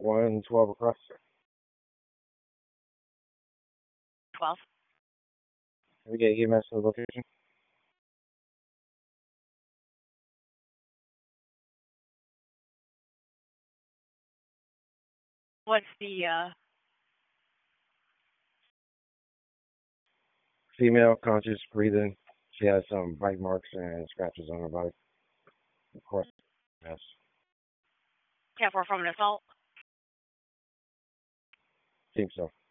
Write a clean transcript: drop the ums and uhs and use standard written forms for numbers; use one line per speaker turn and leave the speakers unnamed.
112 across.
12.
We get EMS to the location.
What's the,
Female, conscious, breathing. She has some bite marks and scratches on her body. Of course, yes.
10-4 from an assault?
Think so.